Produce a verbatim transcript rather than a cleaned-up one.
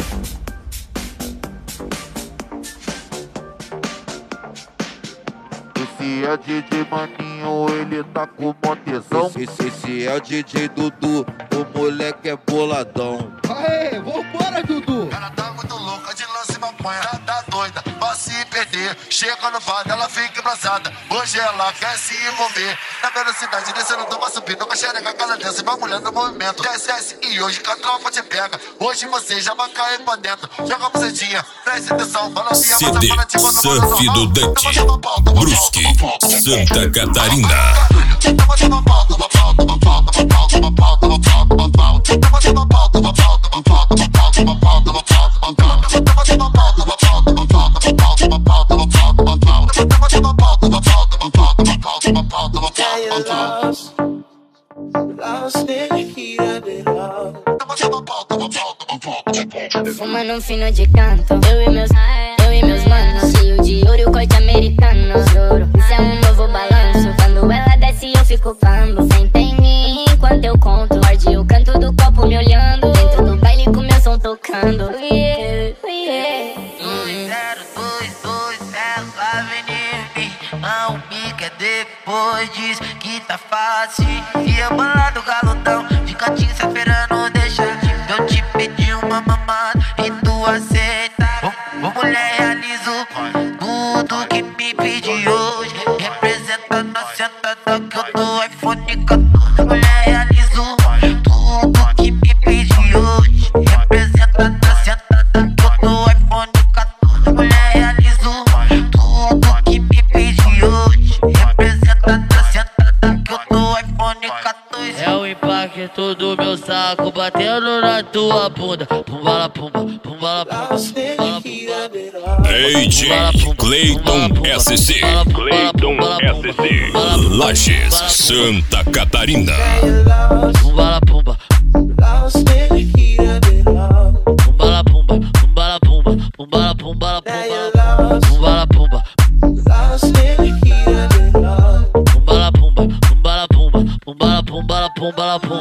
Esse é D J Maninho, ele tá com mó tesão. Esse, esse é o D J Dudu, o moleque é boladão. Aê, vambora, Dudu! Ela tá muito louca de lance e maconha, tá, tá doida, pra se perder. Chega no bar, ela fica embraçada. Hoje ela quer se envolver. Na velocidade, descendo, toma subindo, com a xereca, cada dança, vai mulher no movimento. Desce, desce, e hoje que a tropa te pega. Hoje você já vai cair pra dentro. Joga a bucetinha, presta atenção, balancinha, C D Surf do Dante, Brusque, Santa Catarina. Fumando um fino de canto, eu e meus, eu e meus manos, cheio de ouro e o corte americano. Juro, isso é um novo balanço. Quando ela desce eu fico pambo. Senta em mim enquanto eu conto. Morde o canto do copo me olhando. Dentro do baile com meu som tocando. Yeah, yeah. dois zero dois dois, ela vem em mim. Não me quer depois, diz que tá fácil. E a bola do galudão fica te esperando, deixa eu te pedir uma mamada e tu aceita. Ô, ô mulher, realizo tudo que me pedi hoje. Representa na sentada que eu dou iPhone quatorze. Mulher, realizo tudo que me pedi hoje. Representa na sentada que eu dou iPhone quatorze. Mulher, realizo tudo que me pedi hoje. Representa na sentada que eu dou iPhone quatorze. É o impacto do meu saco batendo na tua bunda. Pumbala, pumba, pumbala, pumba, pumbala, pumba. D J Clayton S C, Clayton S C, Lages, Santa Catarina. Pumbala, pumba, pumbala, pumba, pumbala, pumba, pumbala, pumbala, pumba, pumbala, pumba, pumbala, pumba, pumbala, pumba, pumbala, pumbala, pumbala, pumba.